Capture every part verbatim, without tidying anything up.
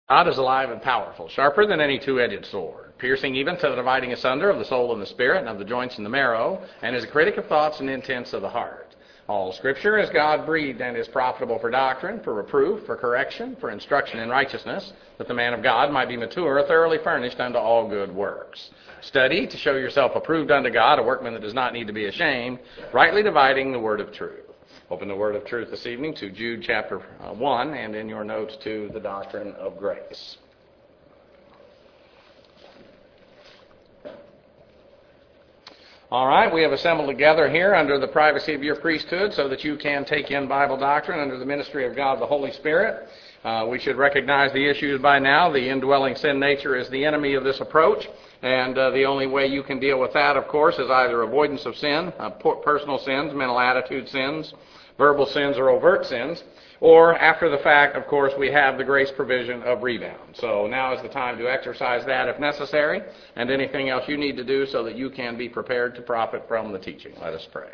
God is alive and powerful, sharper than any two-edged sword, piercing even to the dividing asunder of the soul and the spirit, and of the joints and the marrow, and is a critic of thoughts and intents of the heart. All Scripture is God-breathed and is profitable for doctrine, for reproof, for correction, for instruction in righteousness, that the man of God might be mature, thoroughly furnished unto all good works. Study to show yourself approved unto God, a workman that does not need to be ashamed, rightly dividing the word of truth. Open the word of truth this evening to Jude chapter one, and in your notes to the doctrine of grace. All right, we have assembled together here under the privacy of your priesthood so that you can take in Bible doctrine under the ministry of God the Holy Spirit. Uh, we should recognize the issues by now. The indwelling sin nature is the enemy of this approach, and uh, the only way you can deal with that, of course, is either avoidance of sin, uh, personal sins, mental attitude sins, verbal sins or overt sins, or after the fact, of course, we have the grace provision of rebound. So now is the time to exercise that if necessary, and anything else you need to do so that you can be prepared to profit from the teaching. Let us pray.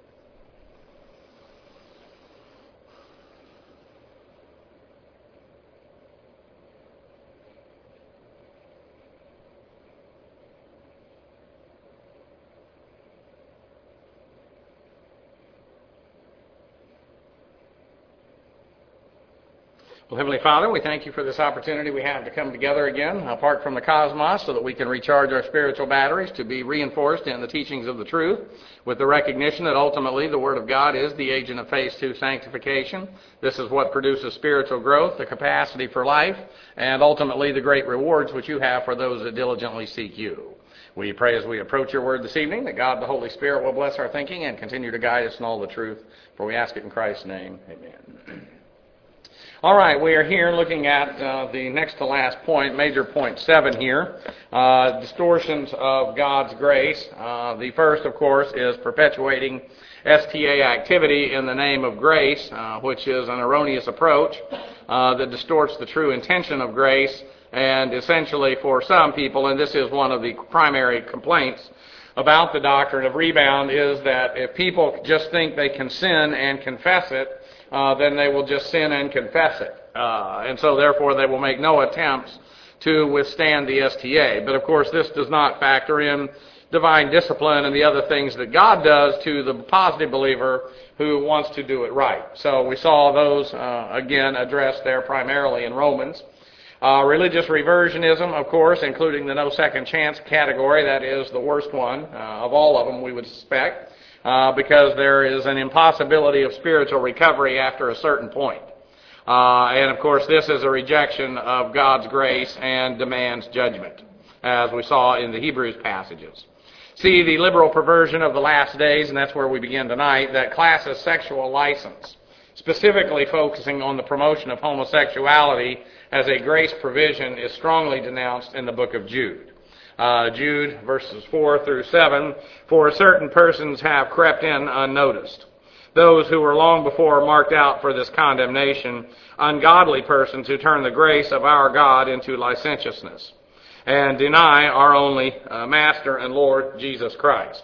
Well, Heavenly Father, we thank you for this opportunity we have to come together again, apart from the cosmos, so that we can recharge our spiritual batteries to be reinforced in the teachings of the truth, with the recognition that ultimately the Word of God is the agent of phase two sanctification. This is what produces spiritual growth, the capacity for life, and ultimately the great rewards which you have for those that diligently seek you. We pray as we approach your Word this evening that God the Holy Spirit will bless our thinking and continue to guide us in all the truth, for we ask it in Christ's name. Amen. All right, we are here looking at uh, the next to last point, major point seven here, uh, distortions of God's grace. Uh, the first, of course, is perpetuating S T A activity in the name of grace, uh, which is an erroneous approach uh, that distorts the true intention of grace, and essentially for some people, and this is one of the primary complaints about the doctrine of rebound, is that if people just think they can sin and confess it, Uh, then they will just sin and confess it. Uh, and so therefore they will make no attempts to withstand the S T A. But of course this does not factor in divine discipline and the other things that God does to the positive believer who wants to do it right. So we saw those uh, again addressed there primarily in Romans. Uh, religious reversionism, of course, including the no second chance category, that is the worst one uh, of all of them, we would suspect. Uh, because there is an impossibility of spiritual recovery after a certain point. Uh, and of course this is a rejection of God's grace and demands judgment, as we saw in the Hebrews passages. See, the liberal perversion of the last days, and that's where we begin tonight, that classes sexual license, specifically focusing on the promotion of homosexuality as a grace provision, is strongly denounced in the book of Jude. Uh, Jude, verses four through seven, for certain persons have crept in unnoticed. Those who were long before marked out for this condemnation, ungodly persons who turn the grace of our God into licentiousness, and deny our only uh, Master and Lord, Jesus Christ.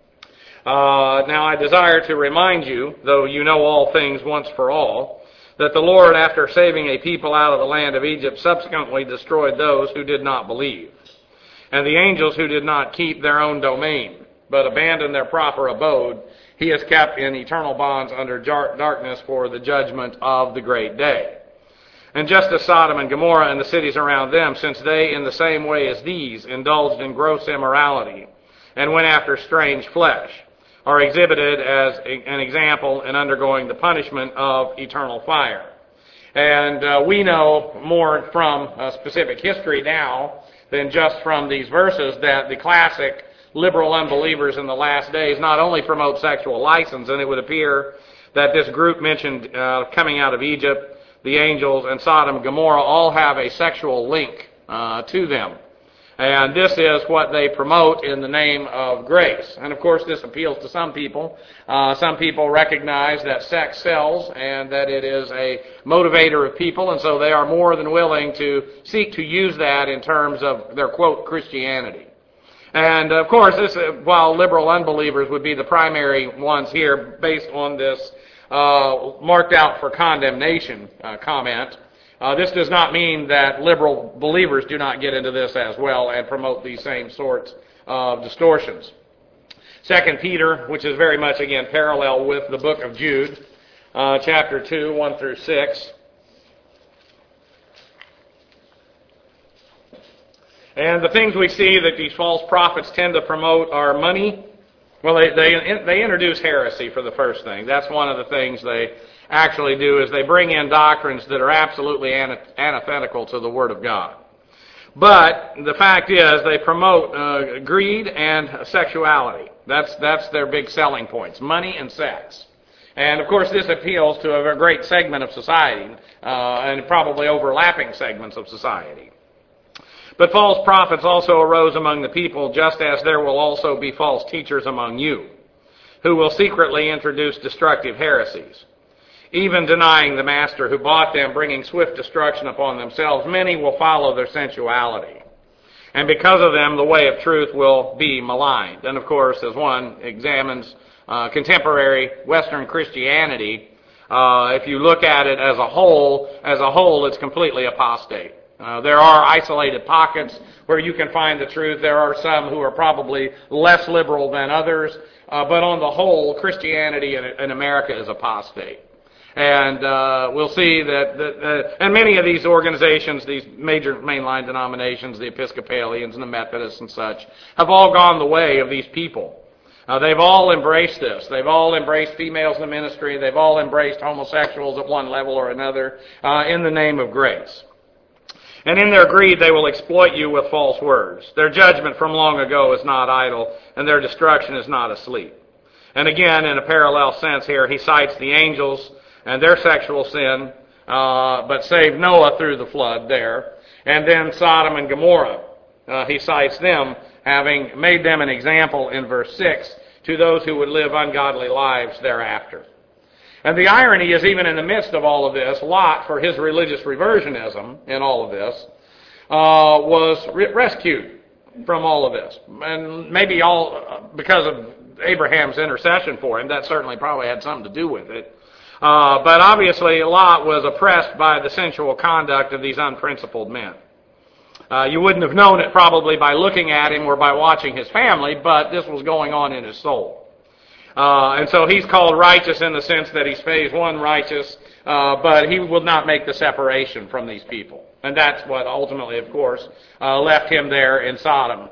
Uh, now I desire to remind you, though you know all things once for all, that the Lord, after saving a people out of the land of Egypt, subsequently destroyed those who did not believe. And the angels who did not keep their own domain, but abandoned their proper abode, he has kept in eternal bonds under darkness for the judgment of the great day. And just as Sodom and Gomorrah and the cities around them, since they in the same way as these indulged in gross immorality and went after strange flesh, are exhibited as an example in undergoing the punishment of eternal fire. And uh, we know more from uh, specific history now than just from these verses that the classic liberal unbelievers in the last days not only promote sexual license, and it would appear that this group mentioned uh, coming out of Egypt, the angels, and Sodom and Gomorrah all have a sexual link uh, to them. And this is what they promote in the name of grace. And of course this appeals to some people. Uh, some people recognize that sex sells and that it is a motivator of people, and so they are more than willing to seek to use that in terms of their, quote, Christianity. And of course, this, while liberal unbelievers would be the primary ones here based on this uh, marked out for condemnation uh, comment, Uh, this does not mean that liberal believers do not get into this as well and promote these same sorts of distortions. Second Peter, which is very much, again, parallel with the book of Jude, uh, chapter two, one through six. And the things we see that these false prophets tend to promote are money. Well, they, they, they introduce heresy for the first thing. That's one of the things they actually do, is they bring in doctrines that are absolutely antithetical to the Word of God. But the fact is, they promote uh, greed and sexuality. That's, that's their big selling points, money and sex. And, of course, this appeals to a great segment of society, uh, and probably overlapping segments of society. But false prophets also arose among the people, just as there will also be false teachers among you, who will secretly introduce destructive heresies, even denying the master who bought them, bringing swift destruction upon themselves. Many will follow their sensuality, and because of them the way of truth will be maligned. And of course, as one examines uh, contemporary Western Christianity, uh, if you look at it as a whole, as a whole, it's completely apostate. Uh, there are isolated pockets where you can find the truth. There are some who are probably less liberal than others, uh, but on the whole, Christianity in, in America is apostate. And uh, we'll see that, that uh, and many of these organizations, these major mainline denominations, the Episcopalians and the Methodists and such, have all gone the way of these people. Uh, they've all embraced this. They've all embraced females in the ministry. They've all embraced homosexuals at one level or another uh, in the name of grace. And in their greed, they will exploit you with false words. Their judgment from long ago is not idle, and their destruction is not asleep. And again, in a parallel sense here, he cites the angels and their sexual sin, uh, but saved Noah through the flood there. And then Sodom and Gomorrah, uh, he cites them, having made them an example in verse six to those who would live ungodly lives thereafter. And the irony is, even in the midst of all of this, Lot, for his religious reversionism in all of this, uh, was re- rescued from all of this. And maybe all because of Abraham's intercession for him. That certainly probably had something to do with it. Uh, but obviously, Lot was oppressed by the sensual conduct of these unprincipled men. Uh, you wouldn't have known it probably by looking at him or by watching his family, but this was going on in his soul. Uh, and so he's called righteous in the sense that he's phase one righteous, uh, but he will not make the separation from these people. And that's what ultimately, of course, uh, left him there in Sodom.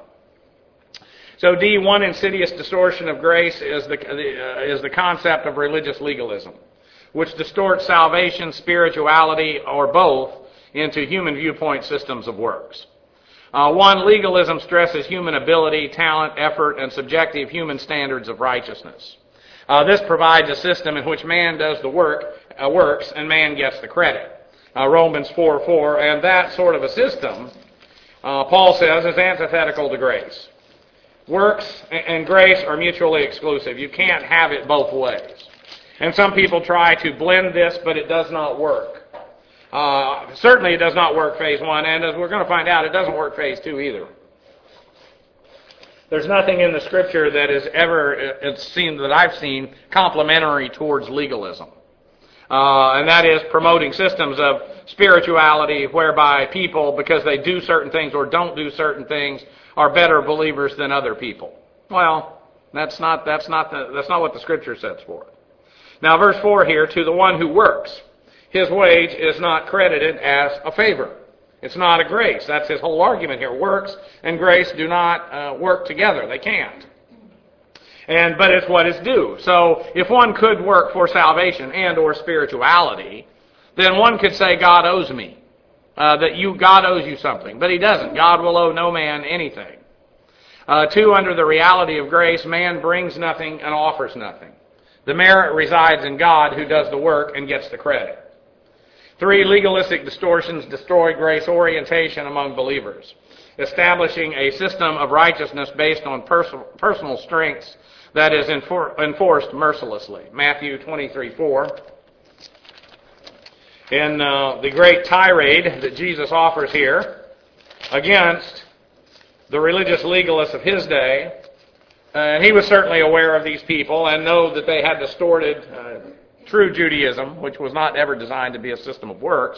So D, one insidious distortion of grace is the, uh, is the concept of religious legalism, which distorts salvation, spirituality, or both into human viewpoint systems of works. Uh, one, legalism stresses human ability, talent, effort, and subjective human standards of righteousness. Uh, this provides a system in which man does the work, uh, works, and man gets the credit. Uh, Romans four four, and that sort of a system, uh, Paul says, is antithetical to grace. Works and grace are mutually exclusive. You can't have it both ways. And some people try to blend this, but it does not work. Uh, certainly it does not work phase one, and as we're going to find out, it doesn't work phase two either. There's nothing in the Scripture that is ever, it seems that I've seen, complementary towards legalism. Uh, and that is promoting systems of spirituality whereby people, because they do certain things or don't do certain things, are better believers than other people. Well, that's not, that's not, the, that's not what the Scripture sets forth. Now, verse four here, to the one who works, his wage is not credited as a favor. It's not a grace. That's his whole argument here. Works and grace do not uh, work together. They can't. And but it's what is due. So if one could work for salvation and or spirituality, then one could say God owes me. Uh, that you God owes you something. But he doesn't. God will owe no man anything. Uh, two, under the reality of grace, man brings nothing and offers nothing. The merit resides in God, who does the work and gets the credit. Three, legalistic distortions destroy grace orientation among believers, establishing a system of righteousness based on pers- personal strengths that is enfor- enforced mercilessly. Matthew twenty-three four. In uh, the great tirade that Jesus offers here against the religious legalists of his day, and he was certainly aware of these people and know that they had distorted uh, true Judaism, which was not ever designed to be a system of works.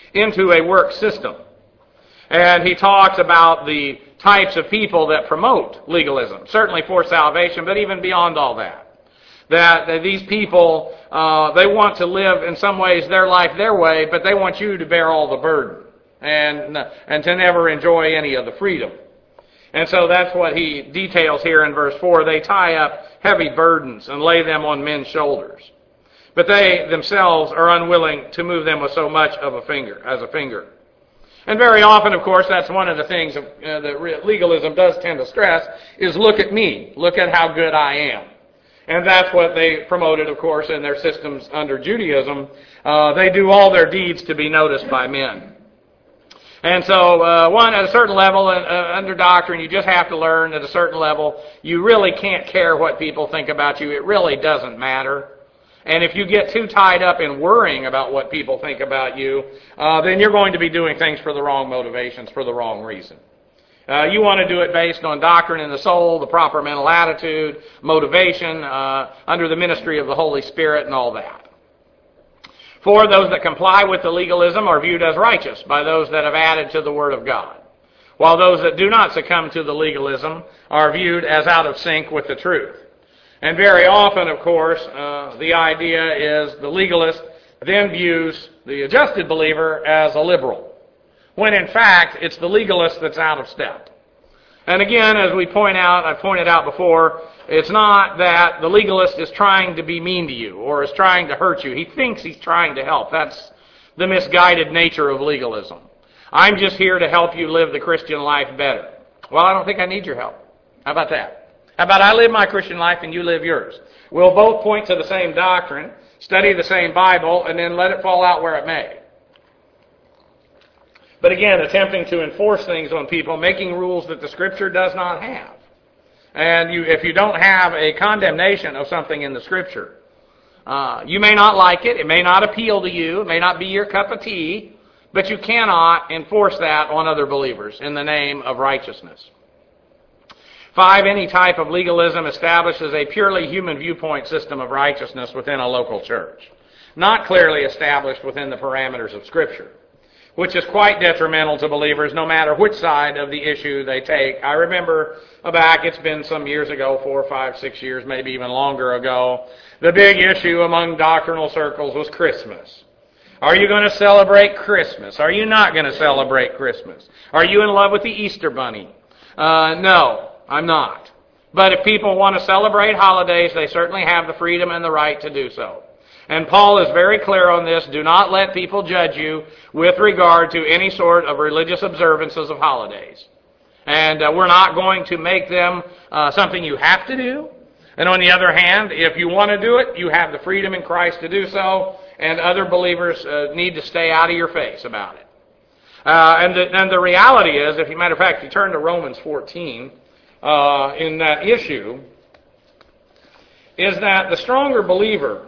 into a work system. And he talks about the types of people that promote legalism, certainly for salvation, but even beyond all that. That, that these people, uh, they want to live in some ways their life their way, but they want you to bear all the burden and, and to never enjoy any of the freedom. And so that's what he details here in verse four. They tie up heavy burdens and lay them on men's shoulders, but they themselves are unwilling to move them with so much of a finger, as a finger. And very often, of course, that's one of the things uh, that legalism does tend to stress, is look at me, look at how good I am. And that's what they promoted, of course, in their systems under Judaism. Uh, they do all their deeds to be noticed by men. And so, uh, one, at a certain level, uh, under doctrine, you just have to learn at a certain level, you really can't care what people think about you. It really doesn't matter. And if you get too tied up in worrying about what people think about you, uh, then you're going to be doing things for the wrong motivations, for the wrong reason. Uh, you want to do it based on doctrine in the soul, the proper mental attitude, motivation, uh, under the ministry of the Holy Spirit and all that. For those that comply with the legalism are viewed as righteous by those that have added to the Word of God, while those that do not succumb to the legalism are viewed as out of sync with the truth. And very often, of course, uh, the idea is the legalist then views the adjusted believer as a liberal, when in fact it's the legalist that's out of step. And again, as we point out, I pointed out before, it's not that the legalist is trying to be mean to you or is trying to hurt you. He thinks he's trying to help. That's the misguided nature of legalism. I'm just here to help you live the Christian life better. Well, I don't think I need your help. How about that? How about I live my Christian life and you live yours? We'll both point to the same doctrine, study the same Bible, and then let it fall out where it may. But again, attempting to enforce things on people, making rules that the Scripture does not have. And you, if you don't have a condemnation of something in the Scripture, uh, you may not like it, it may not appeal to you, it may not be your cup of tea, but you cannot enforce that on other believers in the name of righteousness. Five, any type of legalism establishes a purely human viewpoint system of righteousness within a local church, not clearly established within the parameters of Scripture, which is quite detrimental to believers no matter which side of the issue they take. I remember back, it's been some years ago, four, five, six years, maybe even longer ago, the big issue among doctrinal circles was Christmas. Are you going to celebrate Christmas? Are you not going to celebrate Christmas? Are you in love with the Easter Bunny? Uh, no, I'm not. But if people want to celebrate holidays, they certainly have the freedom and the right to do so. And Paul is very clear on this. Do not let people judge you with regard to any sort of religious observances of holidays. And uh, we're not going to make them uh, something you have to do. And on the other hand, if you want to do it, you have the freedom in Christ to do so, and other believers uh, need to stay out of your face about it. Uh, and, the, and the reality is, if you matter of fact, if you turn to Romans fourteen, uh, in that issue, is that the stronger believer,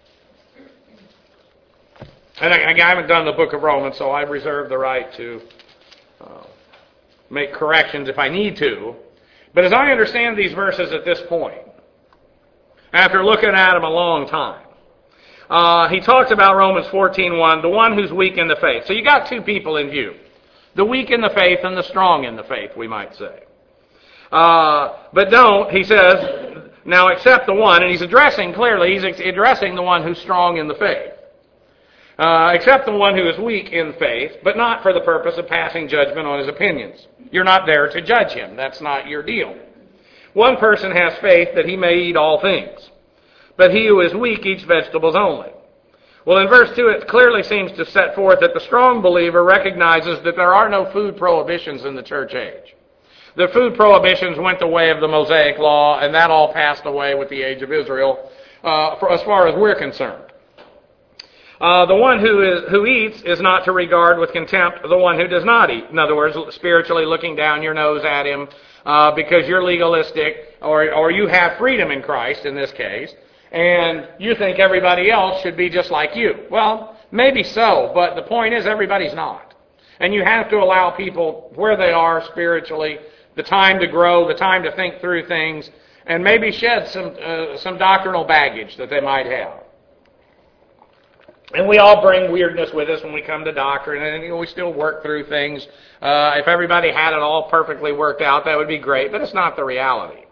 and I, I haven't done the book of Romans, so I reserve the right to uh, make corrections if I need to. But as I understand these verses at this point, after looking at them a long time, uh, he talks about Romans fourteen one, the one who's weak in the faith. So you got two people in view. The weak in the faith and the strong in the faith, we might say. Uh, but don't, he says, now accept the one, and he's addressing, clearly, he's addressing the one who's strong in the faith. Uh, except the one who is weak in faith, but not for the purpose of passing judgment on his opinions. You're not there to judge him. That's not your deal. One person has faith that he may eat all things, but he who is weak eats vegetables only. Well, in verse two, it clearly seems to set forth that the strong believer recognizes that there are no food prohibitions in the church age. The food prohibitions went the way of the Mosaic Law, and that all passed away with the age of Israel, uh, for, as far as we're concerned. Uh, the one who is who eats is not to regard with contempt the one who does not eat. In other words, spiritually looking down your nose at him uh, because you're legalistic, or, or you have freedom in Christ in this case, and you think everybody else should be just like you. Well, maybe so, but the point is everybody's not. And you have to allow people where they are spiritually the time to grow, the time to think through things, and maybe shed some uh, some doctrinal baggage that they might have. And we all bring weirdness with us when we come to doctrine, and you know, we still work through things. Uh, if everybody had it all perfectly worked out, that would be great, but it's not the reality.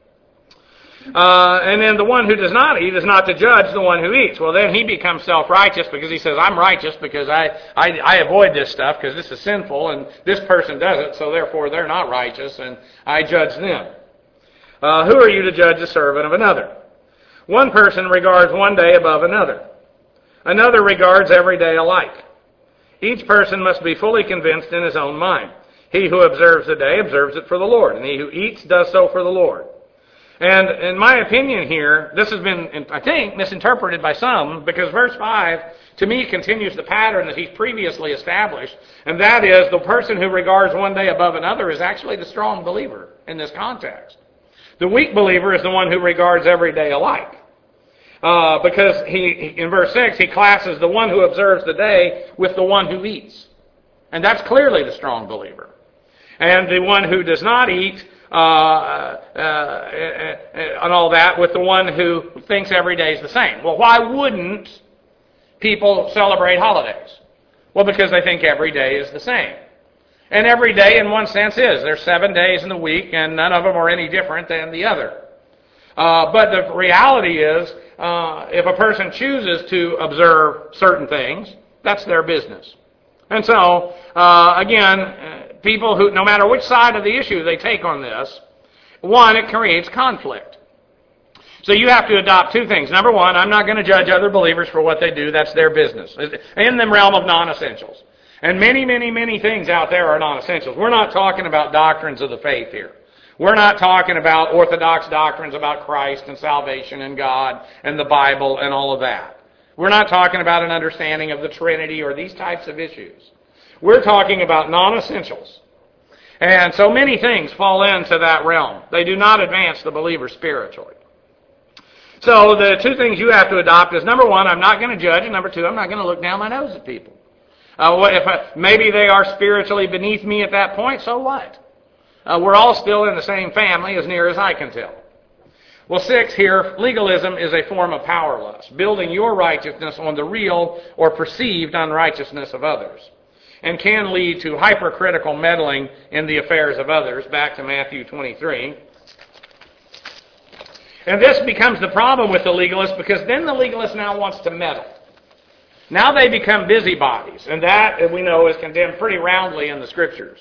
Uh, and then the one who does not eat is not to judge the one who eats. Well, then he becomes self-righteous because he says, I'm righteous because I, I, I avoid this stuff because this is sinful, and this person does it, so therefore they're not righteous, and I judge them. Uh, who are you to judge the servant of another? One person regards one day above another. Another regards every day alike. Each person must be fully convinced in his own mind. He who observes the day observes it for the Lord, and he who eats does so for the Lord. And in my opinion here, this has been, I think, misinterpreted by some, because verse five, to me, continues the pattern that he's previously established, and that is the person who regards one day above another is actually the strong believer in this context. The weak believer is the one who regards every day alike. Uh, because he, in verse six, he classes the one who observes the day with the one who eats. And that's clearly the strong believer. And the one who does not eat, uh, uh, uh, and all that, with the one who thinks every day is the same. Well, why wouldn't people celebrate holidays? Well, because they think every day is the same. And every day, in one sense, is. There's seven days in the week, and none of them are any different than the other. Uh, but the reality is, uh, if a person chooses to observe certain things, that's their business. And so, uh, again, uh, people who, no matter which side of the issue they take on this, one, it creates conflict. So you have to adopt two things. Number one, I'm not going to judge other believers for what they do. That's their business. In the realm of non-essentials. And many, many, many things out there are non-essentials. We're not talking about doctrines of the faith here. We're not talking about orthodox doctrines about Christ and salvation and God and the Bible and all of that. We're not talking about an understanding of the Trinity or these types of issues. We're talking about non-essentials. And so many things fall into that realm. They do not advance the believer spiritually. So the two things you have to adopt is, number one, I'm not going to judge, and number two, I'm not going to look down my nose at people. Uh, if I, maybe they are spiritually beneath me at that point, so what? Uh, we're all still in the same family as near as I can tell. Well, six here, legalism is a form of power lust, building your righteousness on the real or perceived unrighteousness of others, and can lead to hypercritical meddling in the affairs of others. Back to Matthew twenty-three. And this becomes the problem with the legalist, because then the legalist now wants to meddle. Now they become busybodies, and that, we know, is condemned pretty roundly in the Scriptures.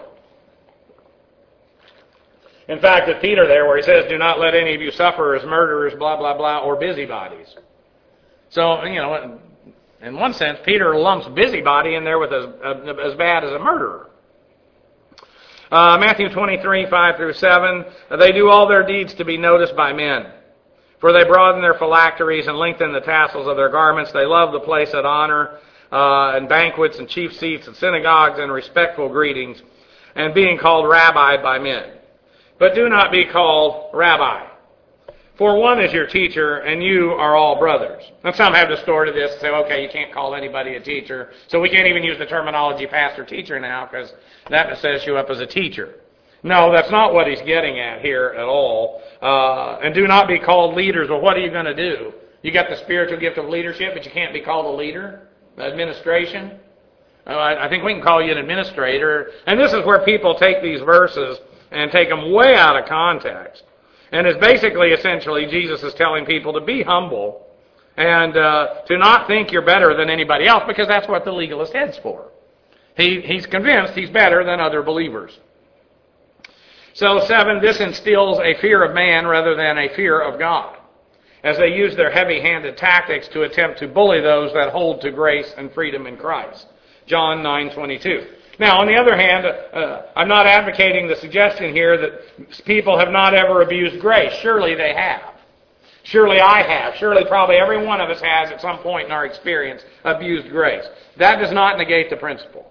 In fact, with Peter there, where he says, do not let any of you suffer as murderers, blah, blah, blah, or busybodies. So, you know, in one sense, Peter lumps busybody in there with as, as bad as a murderer. Uh, Matthew twenty-three, five through seven, they do all their deeds to be noticed by men. For they broaden their phylacteries and lengthen the tassels of their garments. They love the place of honor uh, and banquets and chief seats and synagogues and respectful greetings, and being called rabbi by men. But do not be called rabbi, for one is your teacher, and you are all brothers. And some have distorted this and say, okay, you can't call anybody a teacher, so we can't even use the terminology pastor-teacher now, because that sets you up as a teacher. No, that's not what he's getting at here at all. Uh, and do not be called leaders. Well, what are you going to do? You got the spiritual gift of leadership, but you can't be called a leader? Administration? Uh, I, I think we can call you an administrator. And this is where people take these verses and take them way out of context. And it's basically, essentially, Jesus is telling people to be humble and uh, to not think you're better than anybody else, because that's what the legalist heads for. He, he's convinced he's better than other believers. So, seven, this instills a fear of man rather than a fear of God, as they use their heavy-handed tactics to attempt to bully those that hold to grace and freedom in Christ. John nine twenty-two. Now, on the other hand, uh, I'm not advocating the suggestion here that people have not ever abused grace. Surely they have. Surely I have. Surely probably every one of us has at some point in our experience abused grace. That does not negate the principle.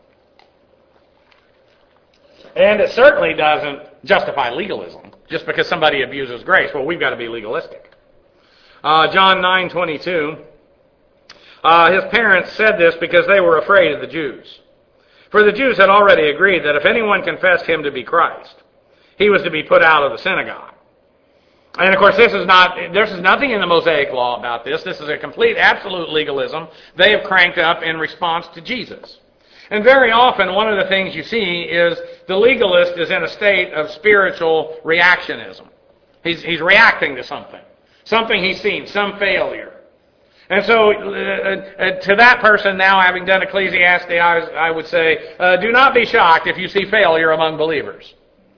And it certainly doesn't justify legalism. Just because somebody abuses grace, well, we've got to be legalistic. Uh, John nine twenty-two. Uh, his parents said this because they were afraid of the Jews. For the Jews had already agreed that if anyone confessed him to be Christ, he was to be put out of the synagogue. And of course, this is not, there's nothing in the Mosaic Law about this. This is a complete, absolute legalism they have cranked up in response to Jesus. And very often, one of the things you see is the legalist is in a state of spiritual reactionism. He's, he's reacting to something. Something he's seen, some failure. And so, uh, uh, to that person now, having done Ecclesiastes, I, was, I would say, uh, do not be shocked if you see failure among believers.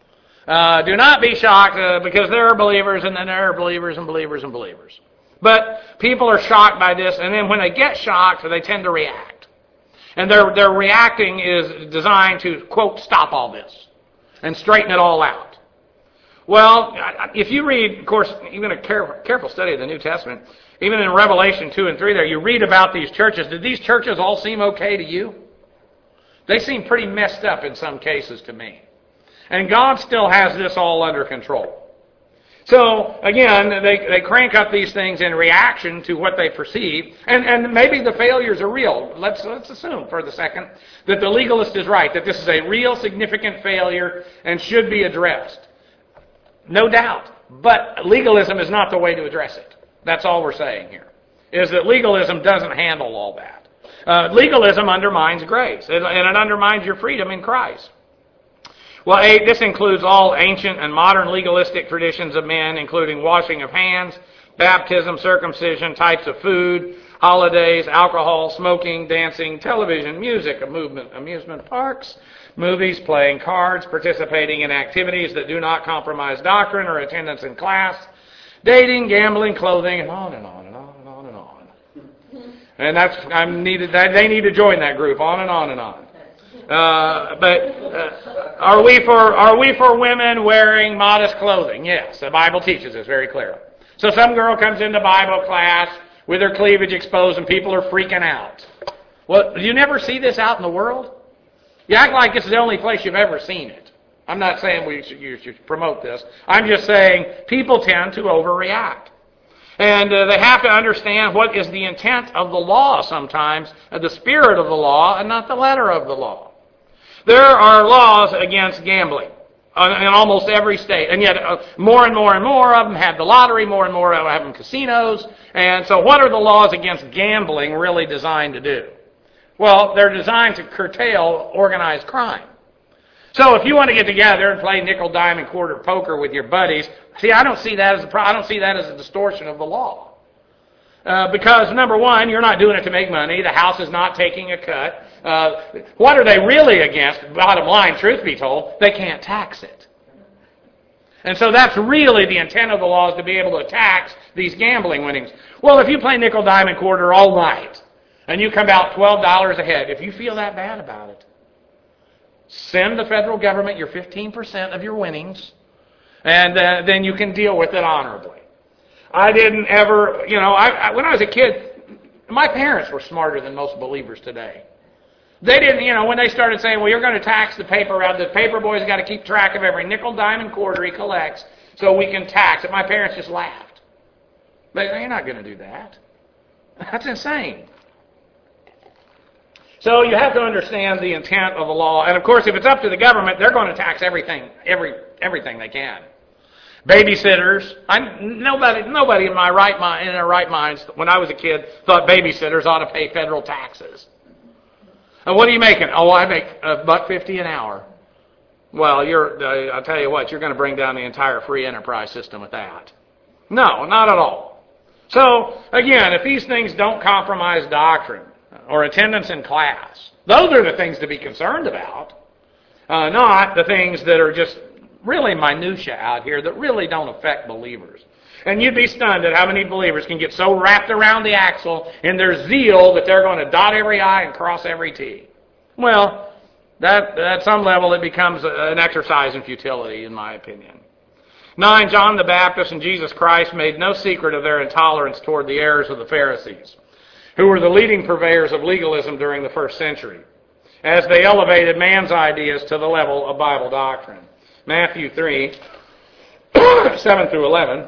Uh, do not be shocked uh, because there are believers and then there are believers and believers and believers. But people are shocked by this, and then when they get shocked, they tend to react. And their, their reacting is designed to, quote, stop all this and straighten it all out. Well, if you read, of course, even a careful, careful study of the New Testament, even in Revelation two and three there, you read about these churches. Did these churches all seem okay to you? They seem pretty messed up in some cases to me. And God still has this all under control. So, again, they, they crank up these things in reaction to what they perceive. And, and maybe the failures are real. Let's, let's assume for the second that the legalist is right, that this is a real significant failure and should be addressed. No doubt. But legalism is not the way to address it. That's all we're saying here, is that legalism doesn't handle all that. Uh, legalism undermines grace, and it undermines your freedom in Christ. Well, eight, this includes all ancient and modern legalistic traditions of men, including washing of hands, baptism, circumcision, types of food, holidays, alcohol, smoking, dancing, television, music, movement, amusement parks, movies, playing cards, participating in activities that do not compromise doctrine or attendance in class, dating, gambling, clothing, and on and on and on and on and on. And that's I'm needed. They need to join that group. On and on and on. Uh, but uh, are we for are we for women wearing modest clothing? Yes, the Bible teaches us very clearly. So some girl comes into Bible class with her cleavage exposed, and people are freaking out. Well, do you never see this out in the world? You act like this is the only place you've ever seen it. I'm not saying we should, you should promote this. I'm just saying people tend to overreact. And uh, they have to understand what is the intent of the law sometimes, uh, the spirit of the law, and not the letter of the law. There are laws against gambling uh, in almost every state. And yet uh, more and more and more of them have the lottery, more and more of them have casinos. And so what are the laws against gambling really designed to do? Well, they're designed to curtail organized crime. So if you want to get together and play nickel, dime, and quarter poker with your buddies, see, I don't see that as a pro- I don't see that as a distortion of the law, uh, because number one, you're not doing it to make money. The house is not taking a cut. Uh, what are they really against? Bottom line, truth be told, they can't tax it, and so that's really the intent of the law, is to be able to tax these gambling winnings. Well, if you play nickel, dime, and quarter all night and you come out twelve dollars ahead, if you feel that bad about it, send the federal government your fifteen percent of your winnings, and uh, then you can deal with it honorably. I didn't ever, you know, I, I, when I was a kid, my parents were smarter than most believers today. They didn't, you know, when they started saying, well, you're going to tax the paper route, the paper boy's got to keep track of every nickel, dime, and quarter he collects so we can tax it. My parents just laughed. But you're not going to do that. That's insane. So you have to understand the intent of the law. And of course, if it's up to the government, they're going to tax everything, every everything they can. Babysitters. I, nobody nobody in my right mind, in their right minds, when I was a kid, thought babysitters ought to pay federal taxes. And what are you making? Oh, I make a buck fifty an hour. Well, you're. Uh, I'll tell you what, you're going to bring down the entire free enterprise system with that. No, not at all. So again, if these things don't compromise doctrine or attendance in class, those are the things to be concerned about, uh, not the things that are just really minutia out here that really don't affect believers. And you'd be stunned at how many believers can get so wrapped around the axle in their zeal that they're going to dot every I and cross every T. Well, that at some level it becomes an exercise in futility, in my opinion. Nine, John the Baptist and Jesus Christ made no secret of their intolerance toward the errors of the Pharisees, who were the leading purveyors of legalism during the first century, as they elevated man's ideas to the level of Bible doctrine. Matthew three, seven through eleven.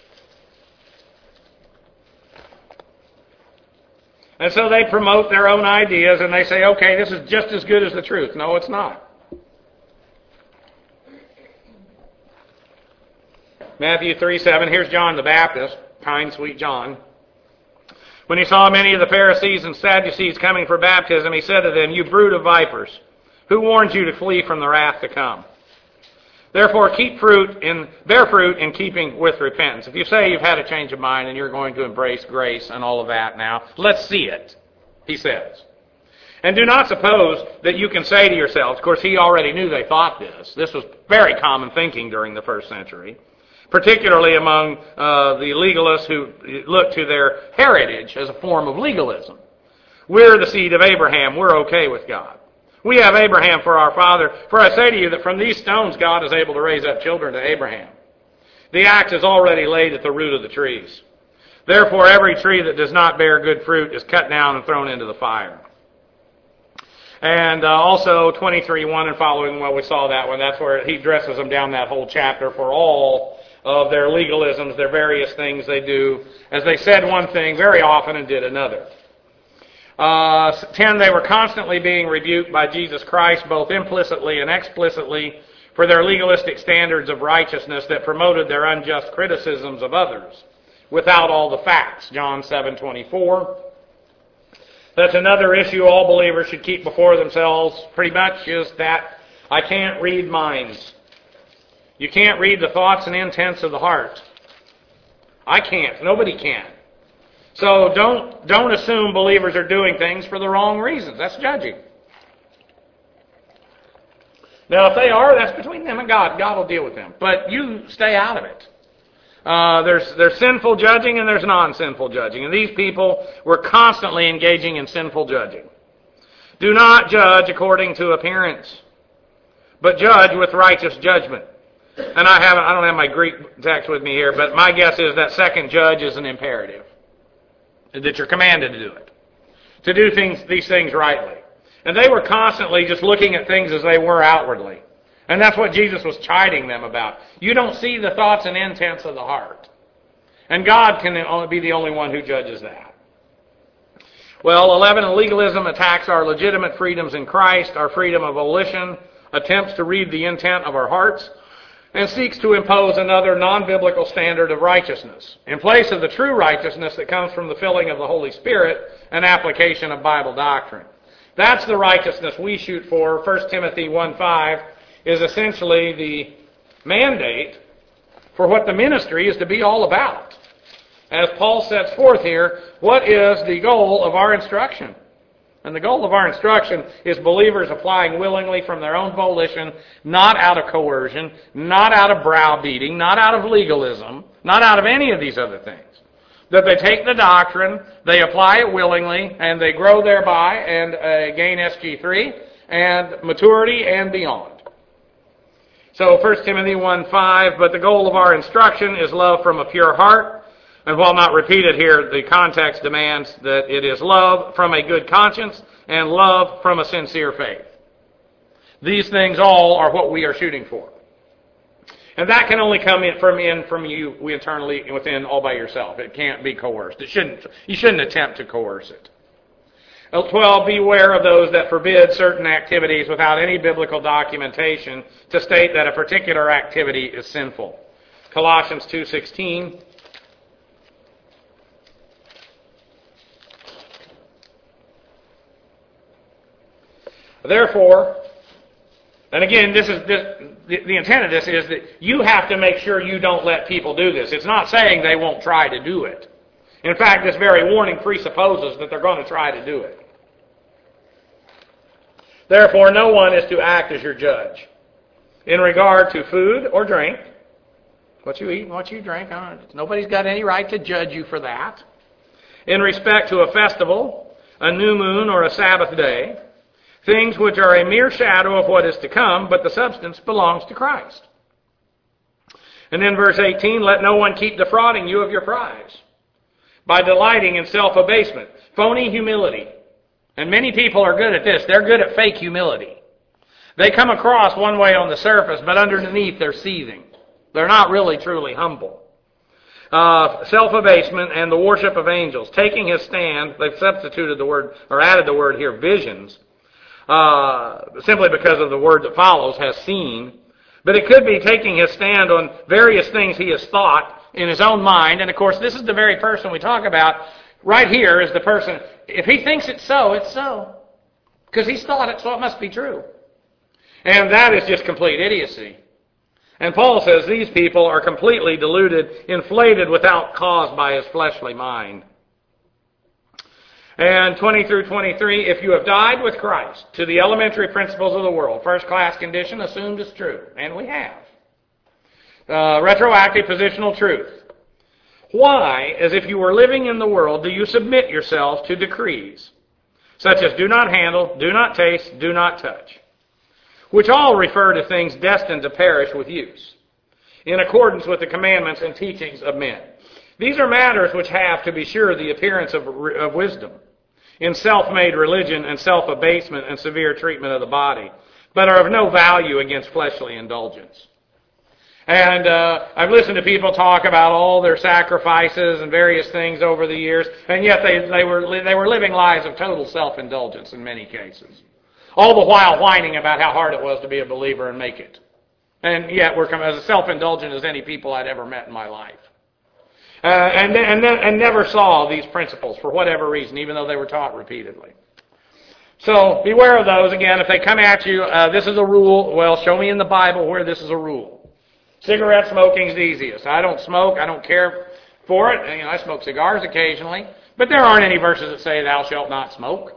And so they promote their own ideas and they say, okay, this is just as good as the truth. No, it's not. Matthew three seven, here's John the Baptist, kind, sweet John. When he saw many of the Pharisees and Sadducees coming for baptism, he said to them, "You brood of vipers, who warned you to flee from the wrath to come? Therefore keep fruit in, bear fruit in keeping with repentance." If you say you've had a change of mind and you're going to embrace grace and all of that now, let's see it, he says. "And do not suppose that you can say to yourselves," of course he already knew they thought this. This was very common thinking during the first century, particularly among uh, the legalists who looked to their heritage as a form of legalism. "We're the seed of Abraham. We're okay with God. We have Abraham for our father. For I say to you that from these stones God is able to raise up children to Abraham. The axe is already laid at the root of the trees. Therefore every tree that does not bear good fruit is cut down and thrown into the fire." And uh, also twenty-three one and following, well, we saw that one. That's where he dresses them down that whole chapter for all of their legalisms, their various things they do. As they said one thing very often and did another. Uh, ten, they were constantly being rebuked by Jesus Christ, both implicitly and explicitly, for their legalistic standards of righteousness that promoted their unjust criticisms of others without all the facts. John seven twenty-four. That's another issue all believers should keep before themselves, pretty much, is that I can't read minds. You can't read the thoughts and intents of the heart. I can't. Nobody can. So don't, don't assume believers are doing things for the wrong reasons. That's judging. Now, if they are, that's between them and God. God will deal with them. But you stay out of it. Uh, there's, there's sinful judging and there's non-sinful judging. And these people were constantly engaging in sinful judging. "Do not judge according to appearance, but judge with righteous judgment." And I haven't, I don't have my Greek text with me here, but my guess is that second judge is an imperative. That you're commanded to do it. To do things, these things rightly. And they were constantly just looking at things as they were outwardly. And that's what Jesus was chiding them about. You don't see the thoughts and intents of the heart. And God can only be the only one who judges that. Well, eleven, legalism attacks our legitimate freedoms in Christ, our freedom of volition, attempts to read the intent of our hearts, and seeks to impose another non-biblical standard of righteousness in place of the true righteousness that comes from the filling of the Holy Spirit and application of Bible doctrine. That's the righteousness we shoot for. First Timothy one five is essentially the mandate for what the ministry is to be all about. As Paul sets forth here, what is the goal of our instruction? And the goal of our instruction is believers applying willingly from their own volition, not out of coercion, not out of browbeating, not out of legalism, not out of any of these other things. That they take the doctrine, they apply it willingly, and they grow thereby and uh, gain S G three and maturity and beyond. So First Timothy one five, but the goal of our instruction is love from a pure heart. And while not repeated here, the context demands that it is love from a good conscience and love from a sincere faith. These things all are what we are shooting for. And that can only come in from in from you we internally within all by yourself. It can't be coerced. It shouldn't you shouldn't attempt to coerce it. twelve, beware of those that forbid certain activities without any biblical documentation to state that a particular activity is sinful. Colossians two sixteen. Therefore, and again, this is this, the, the intent of this is that you have to make sure you don't let people do this. It's not saying they won't try to do it. In fact, this very warning presupposes that they're going to try to do it. Therefore, no one is to act as your judge in regard to food or drink. What you eat and what you drink, nobody's got any right to judge you for that. In respect to a festival, a new moon, or a Sabbath day, things which are a mere shadow of what is to come, but the substance belongs to Christ. And then verse eighteen, let no one keep defrauding you of your prize by delighting in self-abasement, phony humility. And many people are good at this. They're good at fake humility. They come across one way on the surface, but underneath they're seething. They're not really truly humble. Uh, self-abasement and the worship of angels. Taking his stand, they've substituted the word, or added the word here, visions. Uh, simply because of the word that follows, has seen, But it could be taking his stand on various things he has thought in his own mind. And of course, this is the very person we talk about. Right here is the person, if he thinks it's so, it's so. Because he's thought it, so it must be true. And that is just complete idiocy. And Paul says these people are completely deluded, inflated without cause by his fleshly mind. And twenty through twenty-three, if you have died with Christ to the elementary principles of the world, first class condition assumed is true, and we have. Uh, retroactive positional truth. Why, as if you were living in the world, do you submit yourselves to decrees, such as do not handle, do not taste, do not touch, which all refer to things destined to perish with use, in accordance with the commandments and teachings of men? These are matters which have, to be sure, the appearance of, of wisdom, in self-made religion and self-abasement and severe treatment of the body, but are of no value against fleshly indulgence. And uh, I've listened to people talk about all their sacrifices and various things over the years, and yet they, they were they were living lives of total self-indulgence in many cases. All the while whining about how hard it was to be a believer and make it. And yet we're as self-indulgent as any people I'd ever met in my life. Uh, and, and, and never saw these principles for whatever reason, even though they were taught repeatedly. So beware of those. Again, if they come at you, uh, this is a rule. Well, show me in the Bible where this is a rule. Cigarette smoking is the easiest. I don't smoke. I don't care for it. You know, I smoke cigars occasionally. But there aren't any verses that say, thou shalt not smoke.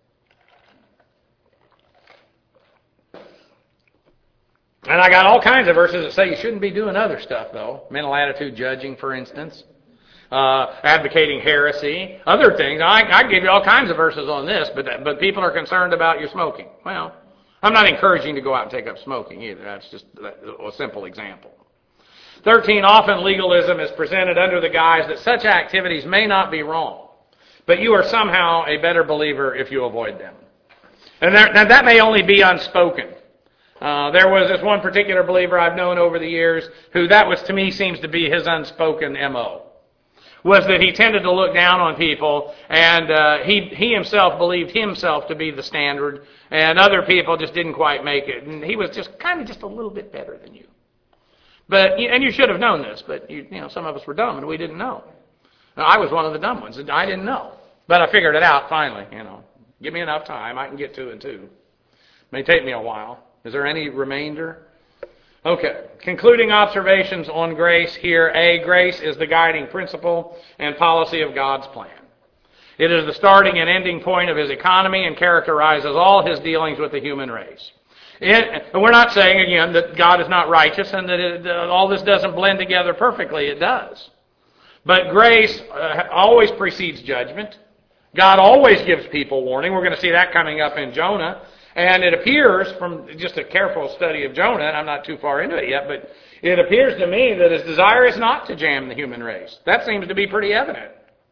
And I got all kinds of verses that say you shouldn't be doing other stuff, though. Mental attitude judging, for instance. Uh, advocating heresy. Other things. I, I give you all kinds of verses on this, but but people are concerned about your smoking. Well, I'm not encouraging you to go out and take up smoking either. That's just a simple example. thirteen, often legalism is presented under the guise that such activities may not be wrong, but you are somehow a better believer if you avoid them. And there, now that may only be unspoken. Uh, there was this one particular believer I've known over the years who that was, to me, seems to be his unspoken M O was that he tended to look down on people, and uh, he he himself believed himself to be the standard, and other people just didn't quite make it. And he was just kind of just a little bit better than you. But and you should have known this, but you, you know some of us were dumb and we didn't know. Now, I was one of the dumb ones. I didn't know, but I figured it out finally. You know, give me enough time, I can get two and two. It may take me a while. Is there any remainder? Okay. Concluding observations on grace here. A, grace is the guiding principle and policy of God's plan. It is the starting and ending point of His economy and characterizes all His dealings with the human race. It, and we're not saying, again, that God is not righteous and that, it, that all this doesn't blend together perfectly. It does. But grace uh, always precedes judgment. God always gives people warning. We're going to see that coming up in Jonah. And it appears from just a careful study of Jonah, and I'm not too far into it yet, but it appears to me that his desire is not to jam the human race. That seems to be pretty evident.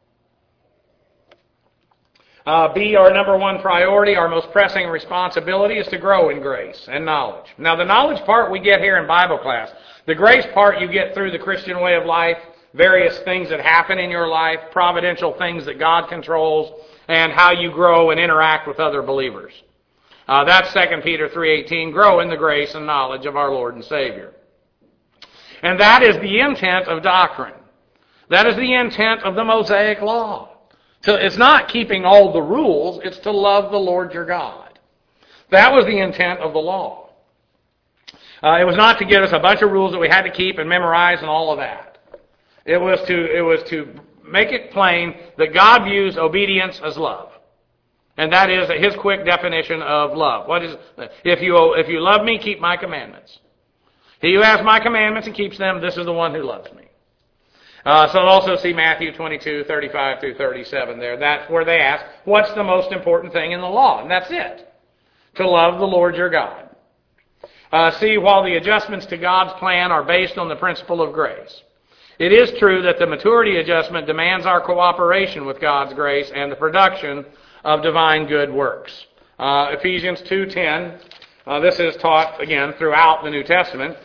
Uh, B, our number one priority, our most pressing responsibility is to grow in grace and knowledge. Now, the knowledge part we get here in Bible class. The grace part you get through the Christian way of life, various things that happen in your life, providential things that God controls, and how you grow and interact with other believers. Uh, that's Second Peter three eighteen, grow in the grace and knowledge of our Lord and Savior. And that is the intent of doctrine. That is the intent of the Mosaic Law. So it's not keeping all the rules, it's to love the Lord your God. That was the intent of the law. Uh, it was not to give us a bunch of rules that we had to keep and memorize and all of that. It was to, it was to make it plain that God views obedience as love. And that is his quick definition of love. What is if you if you love me, keep my commandments. He who has my commandments and keeps them, this is the one who loves me. Uh, so also see Matthew twenty-two, thirty-five through thirty-seven there. That's where they ask, what's the most important thing in the law? And that's it. To love the Lord your God. Uh, see, while the adjustments to God's plan are based on the principle of grace, it is true that the maturity adjustment demands our cooperation with God's grace and the production of divine good works. Uh, Ephesians two ten, uh, this is taught, again, throughout the New Testament.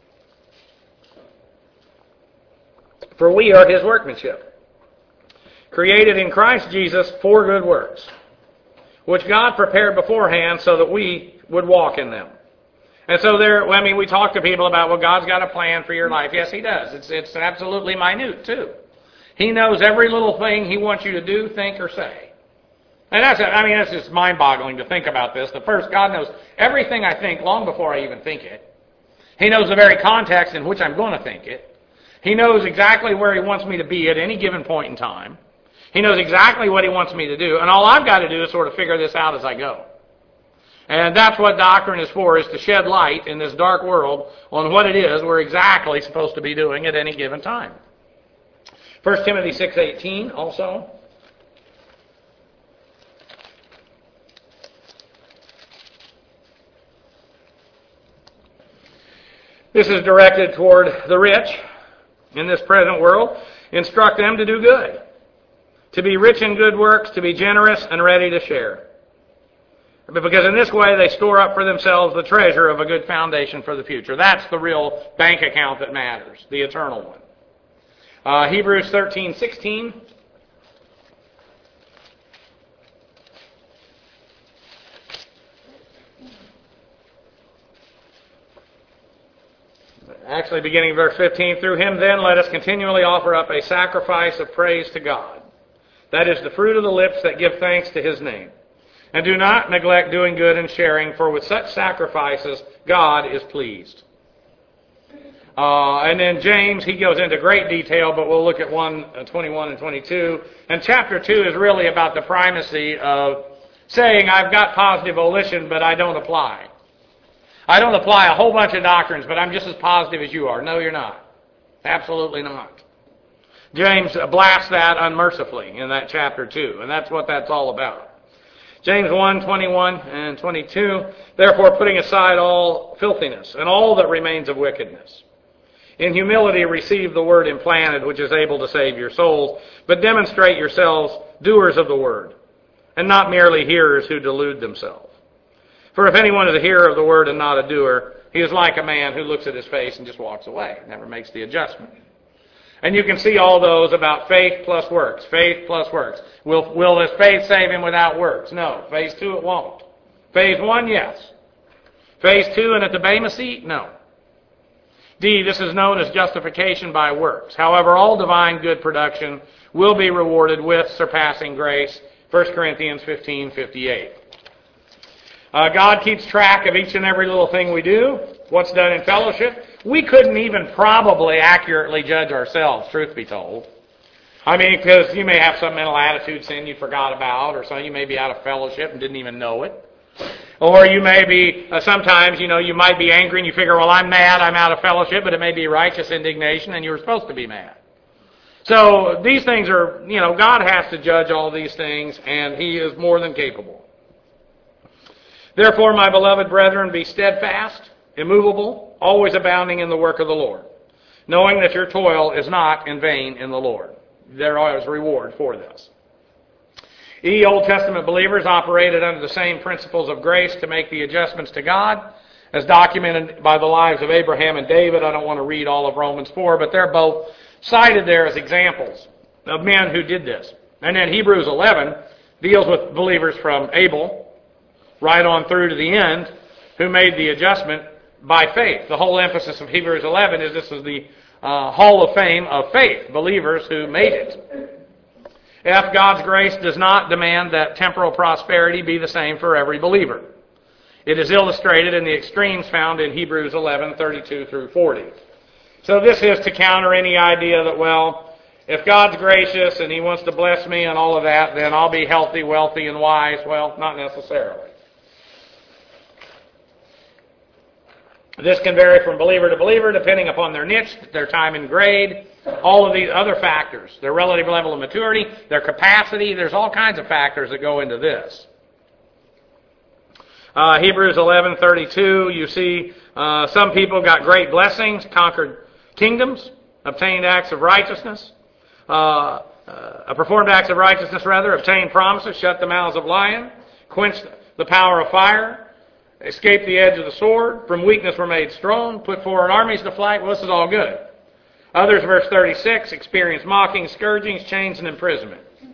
For we are His workmanship, created in Christ Jesus for good works, which God prepared beforehand so that we would walk in them. And so there, I mean, we talk to people about, well, God's got a plan for your life. Yes, He does. It's, it's absolutely minute, too. He knows every little thing He wants you to do, think, or say. And that's, I mean, it's just mind-boggling to think about this. The first, God knows everything I think long before I even think it. He knows the very context in which I'm going to think it. He knows exactly where He wants me to be at any given point in time. He knows exactly what He wants me to do. And all I've got to do is sort of figure this out as I go. And that's what doctrine is for, is to shed light in this dark world on what it is we're exactly supposed to be doing at any given time. First Timothy six eighteen also. This is directed toward the rich in this present world. Instruct them to do good, to be rich in good works, to be generous and ready to share. Because in this way they store up for themselves the treasure of a good foundation for the future. That's the real bank account that matters, the eternal one. Uh, Hebrews thirteen sixteen. Actually, beginning verse fifteen, through Him then let us continually offer up a sacrifice of praise to God. That is the fruit of the lips that give thanks to His name. And do not neglect doing good and sharing, for with such sacrifices God is pleased. Uh, and then James, he goes into great detail, but we'll look at one, uh, twenty-one and twenty-two. And chapter two is really about the primacy of saying, I've got positive volition, but I don't apply. I don't apply a whole bunch of doctrines, but I'm just as positive as you are. No, you're not. Absolutely not. James blasts that unmercifully in that chapter two, and that's what that's all about. James one, twenty-one and twenty-two, therefore putting aside all filthiness and all that remains of wickedness, in humility receive the word implanted, which is able to save your souls, but demonstrate yourselves doers of the word, and not merely hearers who delude themselves. For if anyone is a hearer of the word and not a doer, he is like a man who looks at his face and just walks away, never makes the adjustment. And you can see all those about faith plus works. Faith plus works. Will, will this faith save him without works? No. Phase two, it won't. Phase one, yes. Phase two, and at the Bema seat? No. D, this is known as justification by works. However, all divine good production will be rewarded with surpassing grace. First Corinthians fifteen fifty-eight. Uh, God keeps track of each and every little thing we do, what's done in fellowship. We couldn't even probably accurately judge ourselves, truth be told. I mean, because you may have some mental attitude sin you forgot about, or so you may be out of fellowship and didn't even know it. Or you may be, uh, sometimes, you know, you might be angry and you figure, well, I'm mad, I'm out of fellowship, but it may be righteous indignation and you were supposed to be mad. So these things are, you know, God has to judge all these things, and He is more than capable. Therefore, my beloved brethren, be steadfast, immovable, always abounding in the work of the Lord, knowing that your toil is not in vain in the Lord. There is reward for this. E, Old Testament believers operated under the same principles of grace to make the adjustments to God, as documented by the lives of Abraham and David. I don't want to read all of Romans four, but they're both cited there as examples of men who did this. And then Hebrews eleven deals with believers from Abel right on through to the end, who made the adjustment by faith. The whole emphasis of Hebrews eleven is this is the uh, hall of fame of faith, believers who made it. F, God's grace does not demand that temporal prosperity be the same for every believer. It is illustrated in the extremes found in Hebrews eleven, thirty-two through forty. So this is to counter any idea that, well, if God's gracious and He wants to bless me and all of that, then I'll be healthy, wealthy, and wise. Well, not necessarily. This can vary from believer to believer depending upon their niche, their time and grade, all of these other factors, their relative level of maturity, their capacity. There's all kinds of factors that go into this. Uh, Hebrews eleven thirty-two, you see uh, some people got great blessings, conquered kingdoms, obtained acts of righteousness, uh, uh, performed acts of righteousness rather, obtained promises, shut the mouths of lions, quenched the power of fire, escaped the edge of the sword, from weakness were made strong, put foreign armies to flight. Well, this is all good. Others, verse thirty-six, experienced mocking, scourgings, chains, and imprisonment.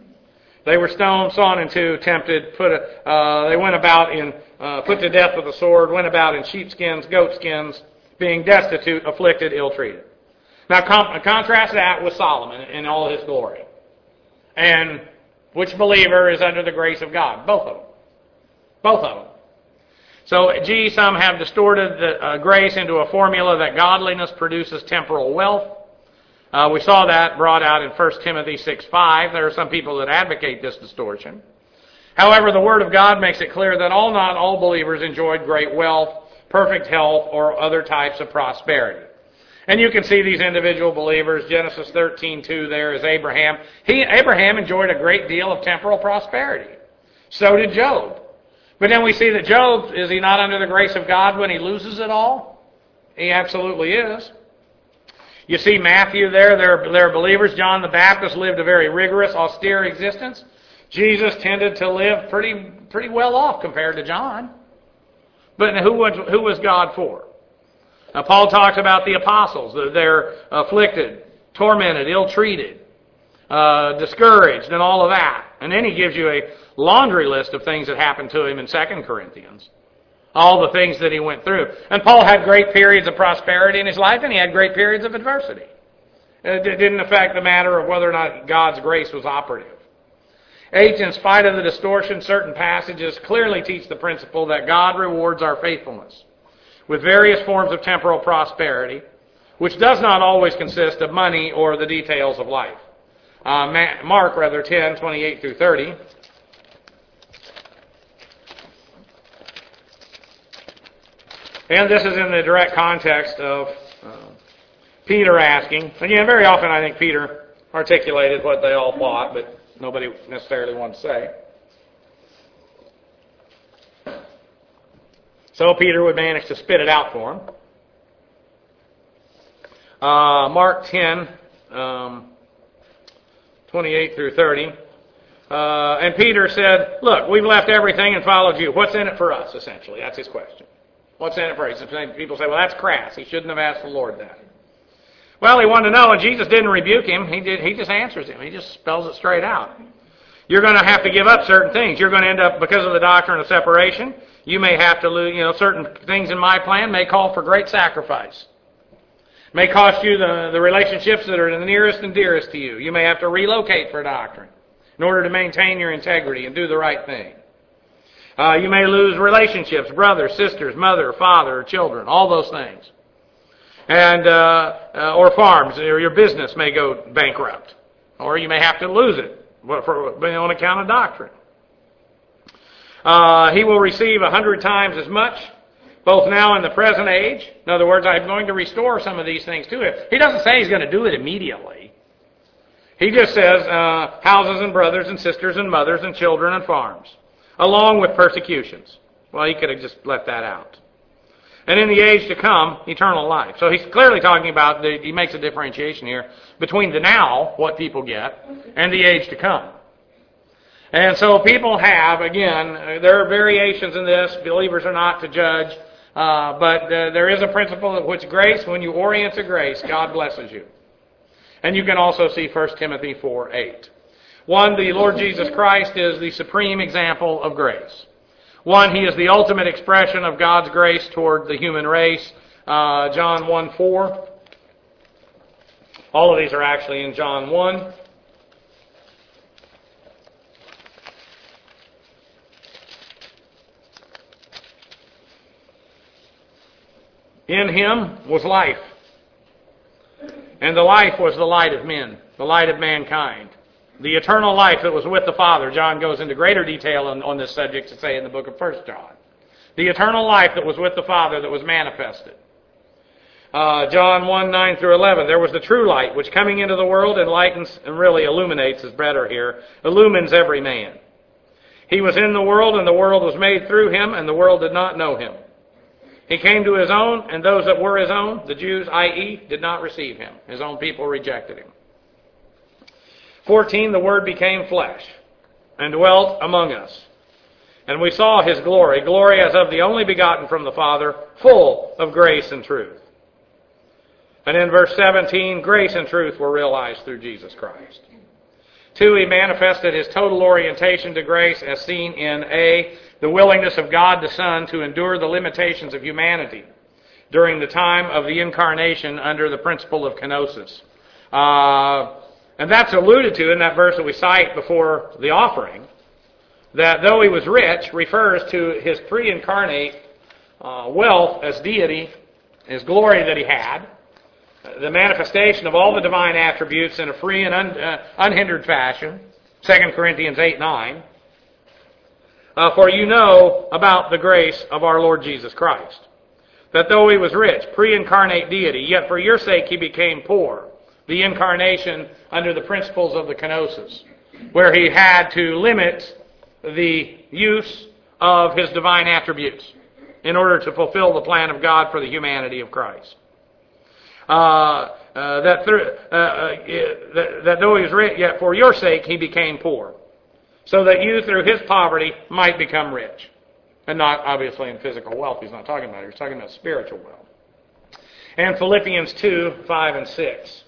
They were stoned, sawn in two, tempted, put a, uh, they went about in, uh, put to death with a sword, went about in sheepskins, goatskins, being destitute, afflicted, ill-treated. Now com- contrast that with Solomon in all his glory. And which believer is under the grace of God? Both of them. Both of them. So, gee, some have distorted the, uh, grace into a formula that godliness produces temporal wealth. Uh, we saw that brought out in First Timothy six five. There are some people that advocate this distortion. However, the Word of God makes it clear that all not all believers enjoyed great wealth, perfect health, or other types of prosperity. And you can see these individual believers. Genesis thirteen two there is Abraham. He, Abraham enjoyed a great deal of temporal prosperity. So did Job. But then we see that Job, is he not under the grace of God when he loses it all? He absolutely is. You see Matthew there, they're, they're believers. John the Baptist lived a very rigorous, austere existence. Jesus tended to live pretty pretty well off compared to John. But who was, who was God for? Now, Paul talks about the apostles. They're afflicted, tormented, ill-treated, uh, discouraged, and all of that. And then he gives you a laundry list of things that happened to him in Second Corinthians. All the things that he went through. And Paul had great periods of prosperity in his life, and he had great periods of adversity. It didn't affect the matter of whether or not God's grace was operative. Eight, in spite of the distortion, certain passages clearly teach the principle that God rewards our faithfulness with various forms of temporal prosperity, which does not always consist of money or the details of life. Uh, Mark, rather, ten, twenty-eight through thirty. And this is in the direct context of uh, Peter asking. Again, very often I think Peter articulated what they all thought, but nobody necessarily wanted to say. So Peter would manage to spit it out for him. Uh, Mark ten, um, twenty-eight through thirty. Uh, and Peter said, look, we've left everything and followed you. What's in it for us, essentially? That's his question. What's in it for us? People say, well, that's crass. He shouldn't have asked the Lord that. Well, he wanted to know, and Jesus didn't rebuke him. He did. He just answers him. He just spells it straight out. You're going to have to give up certain things. You're going to end up, because of the doctrine of separation, you may have to lose, you know, certain things in my plan may call for great sacrifice. May cost you the, the relationships that are the nearest and dearest to you. You may have to relocate for doctrine in order to maintain your integrity and do the right thing. Uh, you may lose relationships, brothers, sisters, mother, father, children, all those things. And uh, uh, or farms, or your business may go bankrupt. Or you may have to lose it for, on account of doctrine. Uh, he will receive a hundred times as much, both now and the present age. In other words, I'm going to restore some of these things to him. He doesn't say he's going to do it immediately. He just says uh, houses and brothers and sisters and mothers and children and farms, along with persecutions. Well, he could have just left that out. And in the age to come, eternal life. So he's clearly talking about, the, he makes a differentiation here between the now, what people get, and the age to come. And so people have, again, there are variations in this. Believers are not to judge. Uh, but uh, there is a principle of which grace, when you orient to grace, God blesses you. And you can also see First Timothy four eight. One, the Lord Jesus Christ is the supreme example of grace. One, He is the ultimate expression of God's grace toward the human race. Uh, John one four. All of these are actually in John one. In Him was life, and the life was the light of men, the light of mankind. The eternal life that was with the Father. John goes into greater detail on, on this subject to say in the book of First John. The eternal life that was with the Father that was manifested. Uh, John one nine through eleven. There was the true light, which coming into the world enlightens, and really illuminates is better here, illumines every man. He was in the world, and the world was made through Him, and the world did not know Him. He came to His own, and those that were His own, the Jews, that is, did not receive Him. His own people rejected Him. fourteen, the Word became flesh and dwelt among us. And we saw His glory, glory as of the only begotten from the Father, full of grace and truth. And in verse seventeen, grace and truth were realized through Jesus Christ. Two, he manifested his total orientation to grace as seen in A, the willingness of God the Son to endure the limitations of humanity during the time of the incarnation under the principle of kenosis. Uh, and that's alluded to in that verse that we cite before the offering, that though he was rich refers to his pre-incarnate uh, wealth as deity, his glory that he had, the manifestation of all the divine attributes in a free and un, uh, unhindered fashion, Second Corinthians eight nine. Uh, for you know about the grace of our Lord Jesus Christ, that though he was rich, pre-incarnate deity, yet for your sake he became poor, the incarnation under the principles of the kenosis, where he had to limit the use of his divine attributes in order to fulfill the plan of God for the humanity of Christ. Uh, uh, that, through, uh, uh, that, that though he was rich, yet for your sake he became poor, so that you through his poverty might become rich. And not obviously in physical wealth he's not talking about. He's talking about spiritual wealth. And Philippians two, five, and six.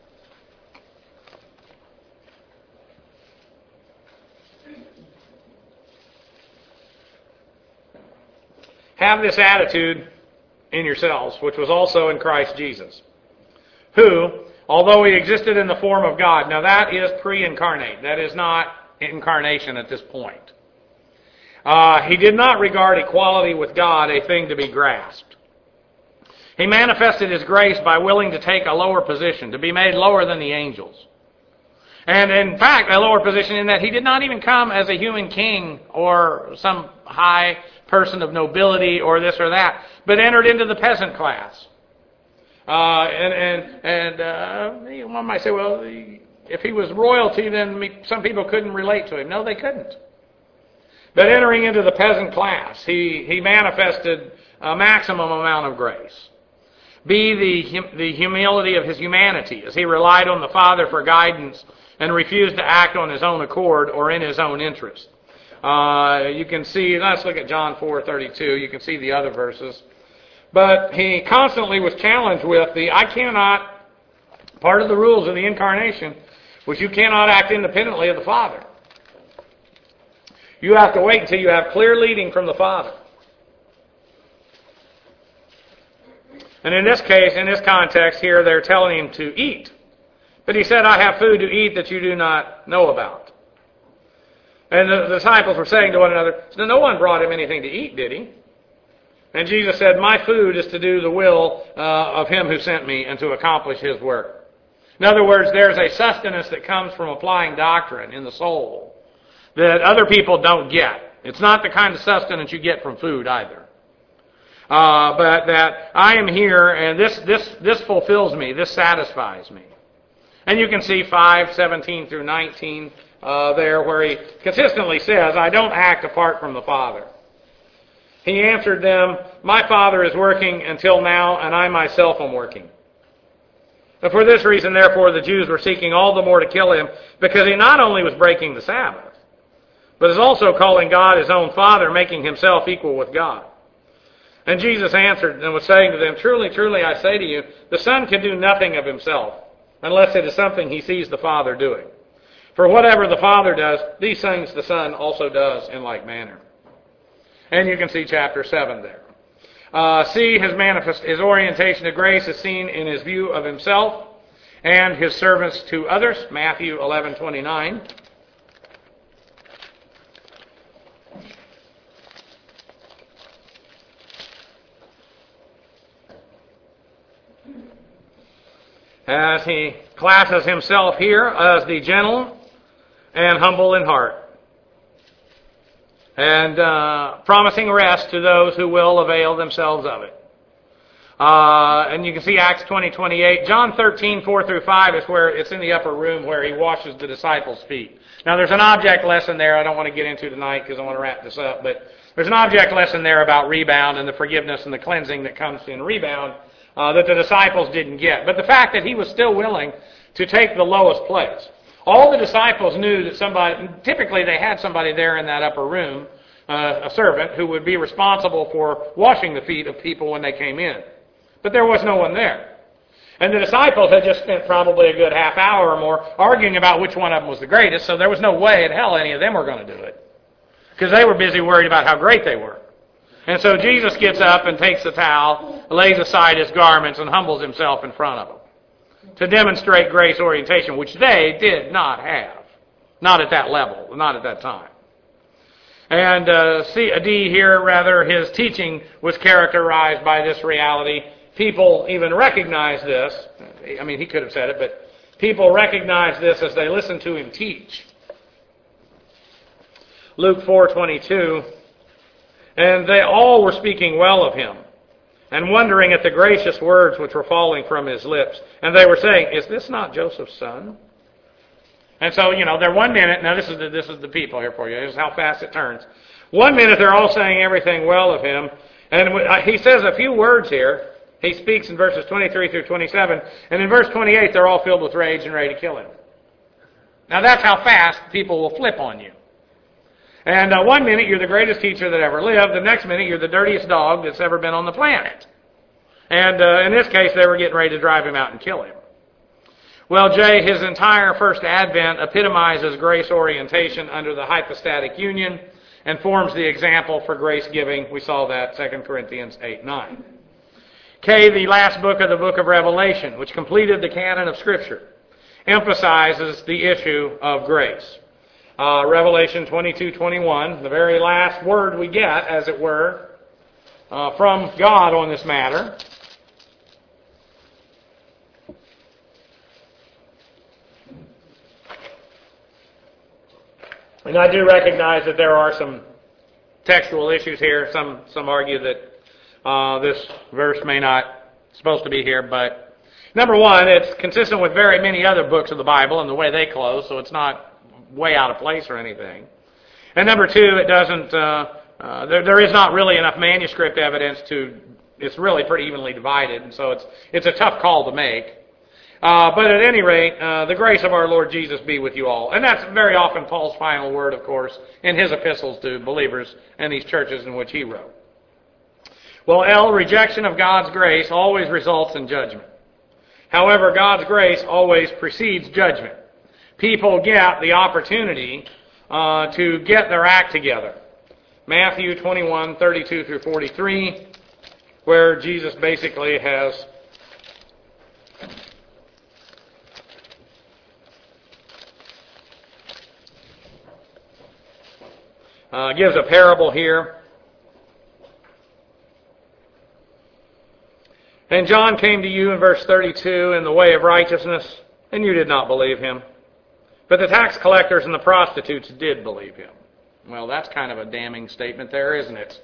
Have this attitude in yourselves, which was also in Christ Jesus, who, although he existed in the form of God, now that is pre-incarnate. That is not incarnation at this point. Uh, he did not regard equality with God a thing to be grasped. He manifested his grace by willing to take a lower position, to be made lower than the angels. And in fact, a lower position in that he did not even come as a human king or some high person of nobility or this or that, but entered into the peasant class. Uh, and and, and uh, one might say, well, if he was royalty, then some people couldn't relate to him. No, they couldn't. But entering into the peasant class, he, he manifested a maximum amount of grace. B, the, the humility of his humanity, as he relied on the Father for guidance and refused to act on his own accord or in his own interest. Uh, you can see, let's look at John four thirty-two. You can see the other verses. But he constantly was challenged with the, I cannot, part of the rules of the incarnation was you cannot act independently of the Father. You have to wait until you have clear leading from the Father. And in this case, in this context here, they're telling him to eat. But he said, I have food to eat that you do not know about. And the disciples were saying to one another, no one brought him anything to eat, did he? And Jesus said, my food is to do the will uh, of him who sent me and to accomplish his work. In other words, there's a sustenance that comes from applying doctrine in the soul that other people don't get. It's not the kind of sustenance you get from food either. Uh, but that I am here and this, this, this fulfills me, this satisfies me. And you can see five, seventeen through nineteen uh, there where he consistently says, I don't act apart from the Father. He answered them, my Father is working until now, and I myself am working. And for this reason, therefore, the Jews were seeking all the more to kill him, because he not only was breaking the Sabbath, but is also calling God his own Father, making himself equal with God. And Jesus answered and was saying to them, truly, truly, I say to you, the Son can do nothing of himself, unless it is something he sees the Father doing. For whatever the Father does, these things the Son also does in like manner. And you can see chapter seven there. Uh, C, his manifest, his orientation to grace is seen in his view of himself and his service to others. Matthew eleven twenty-nine. As he classes himself here as the gentle and humble in heart, and uh, promising rest to those who will avail themselves of it. Uh, and you can see Acts twenty twenty-eight. John thirteen, four through five is where it's in the upper room where he washes the disciples' feet. Now there's an object lesson there I don't want to get into tonight because I want to wrap this up, but there's an object lesson there about rebound and the forgiveness and the cleansing that comes in rebound uh, that the disciples didn't get. But the fact that he was still willing to take the lowest place. All the disciples knew that somebody, typically they had somebody there in that upper room, uh, a servant, who would be responsible for washing the feet of people when they came in. But there was no one there. And the disciples had just spent probably a good half hour or more arguing about which one of them was the greatest, so there was no way in hell any of them were going to do it. Because they were busy worried about how great they were. And so Jesus gets up and takes the towel, lays aside his garments, and humbles himself in front of them to demonstrate grace orientation, which they did not have. Not at that level, not at that time. And uh, C, D here, rather, his teaching was characterized by this reality. People even recognize this. I mean, he could have said it, but people recognize this as they listen to him teach. Luke four twenty-two, and they all were speaking well of him, and wondering at the gracious words which were falling from his lips. And they were saying, is this not Joseph's son? And so, you know, they're one minute, now this is the, this is the people here for you, this is how fast it turns. One minute they're all saying everything well of him, and he says a few words here. He speaks in verses twenty-three through twenty-seven, and in verse twenty-eight they're all filled with rage and ready to kill him. Now that's how fast people will flip on you. And uh, one minute you're the greatest teacher that ever lived, the next minute you're the dirtiest dog that's ever been on the planet. And uh, in this case they were getting ready to drive him out and kill him. Well, Jay, his entire first advent epitomizes grace orientation under the hypostatic union and forms the example for grace giving. We saw that Second Corinthians eight nine. K, the last book of the book of Revelation, which completed the canon of Scripture, emphasizes the issue of grace. Uh, Revelation twenty-two twenty-one, the very last word we get, as it were, uh, from God on this matter. And I do recognize that there are some textual issues here. Some some argue that uh, this verse may not supposed to be here, but number one, it's consistent with very many other books of the Bible and the way they close, so it's not way out of place or anything. And number two, it doesn't. Uh, uh, there there is not really enough manuscript evidence to. It's really pretty evenly divided, and so it's it's a tough call to make. Uh, but at any rate, uh, the grace of our Lord Jesus be with you all. And that's very often Paul's final word, of course, in his epistles to believers in these churches in which he wrote. Well, L, rejection of God's grace always results in judgment. However, God's grace always precedes judgment. People get the opportunity uh, to get their act together. Matthew twenty-one thirty-two through forty-three, where Jesus basically has Uh, gives a parable here. And John came to you in verse thirty-two in the way of righteousness, and you did not believe him. But the tax collectors and the prostitutes did believe him. Well, that's kind of a damning statement there, isn't it?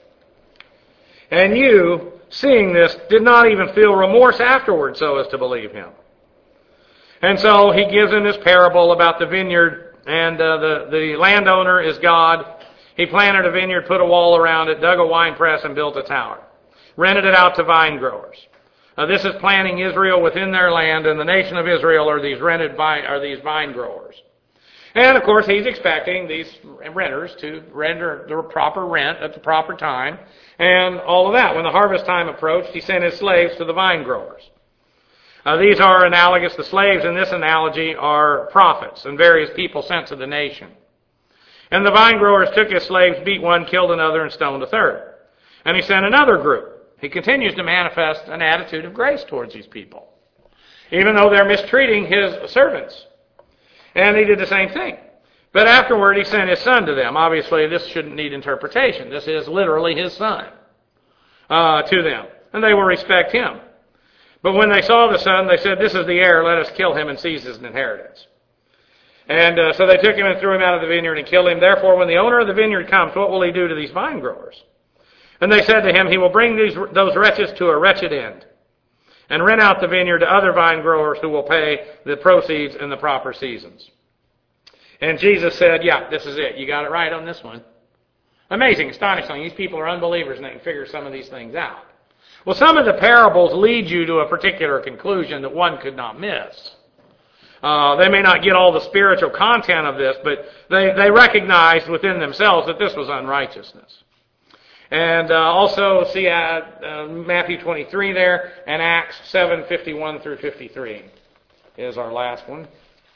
And you, seeing this, did not even feel remorse afterward so as to believe him. And so he gives in this parable about the vineyard, and uh, the, the landowner is God. He planted a vineyard, put a wall around it, dug a wine press, and built a tower. Rented it out to vine growers. Now, this is planting Israel within their land, and the nation of Israel are these rented vine, are these vine growers. And, of course, he's expecting these renters to render the proper rent at the proper time, and all of that. When the harvest time approached, he sent his slaves to the vine growers. Uh, these are analogous. The slaves in this analogy are prophets and various people sent to the nation. And the vine growers took his slaves, beat one, killed another, and stoned a third. And he sent another group. He continues to manifest an attitude of grace towards these people, even though they're mistreating his servants. And he did the same thing. But afterward, he sent his son to them. Obviously, this shouldn't need interpretation. This is literally his son uh, to them. And they will respect him. But when they saw the son, they said, "This is the heir. Let us kill him and seize his inheritance." And uh, so they took him and threw him out of the vineyard and killed him. Therefore, when the owner of the vineyard comes, what will he do to these vine growers? And they said to him, he will bring these those wretches to a wretched end and rent out the vineyard to other vine growers who will pay the proceeds in the proper seasons. And Jesus said, yeah, this is it. You got it right on this one. Amazing, astonishing. These people are unbelievers and they can figure some of these things out. Well, some of the parables lead you to a particular conclusion that one could not miss. Uh, they may not get all the spiritual content of this, but they, they recognized within themselves that this was unrighteousness. And uh, also see uh, uh, Matthew twenty-three there, and Acts seven fifty-one through fifty-three is our last one.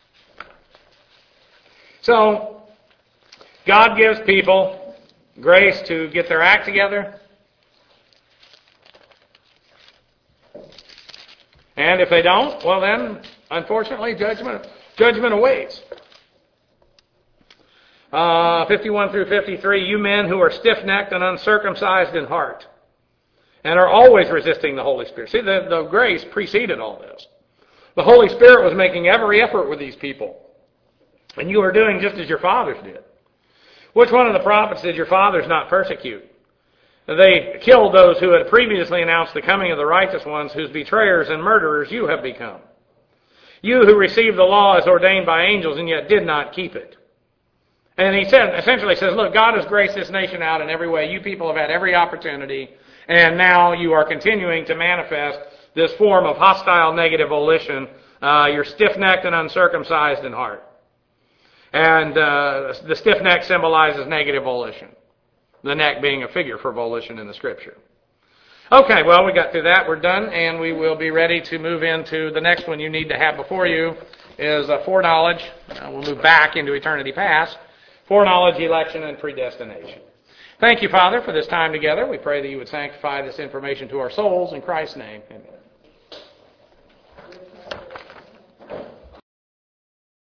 So, God gives people grace to get their act together. And if they don't, well then, unfortunately, judgment judgment awaits. Uh, fifty-one through fifty-three, you men who are stiff-necked and uncircumcised in heart, and are always resisting the Holy Spirit. See, the, the grace preceded all this. The Holy Spirit was making every effort with these people. And you are doing just as your fathers did. Which one of the prophets did your fathers not persecute? They killed those who had previously announced the coming of the righteous ones, whose betrayers and murderers you have become. You who received the law as ordained by angels and yet did not keep it. And he said, essentially says, look, God has graced this nation out in every way. You people have had every opportunity, and now you are continuing to manifest this form of hostile negative volition. Uh, you're stiff-necked and uncircumcised in heart. And uh, the stiff neck symbolizes negative volition. The neck being a figure for volition in the Scripture. Okay, well, we got through that. We're done, and we will be ready to move into the next one you need to have before you is uh, foreknowledge. Uh, we'll move back into eternity past. Foreknowledge, election, and predestination. Thank you, Father, for this time together. We pray that you would sanctify this information to our souls. In Christ's name, amen.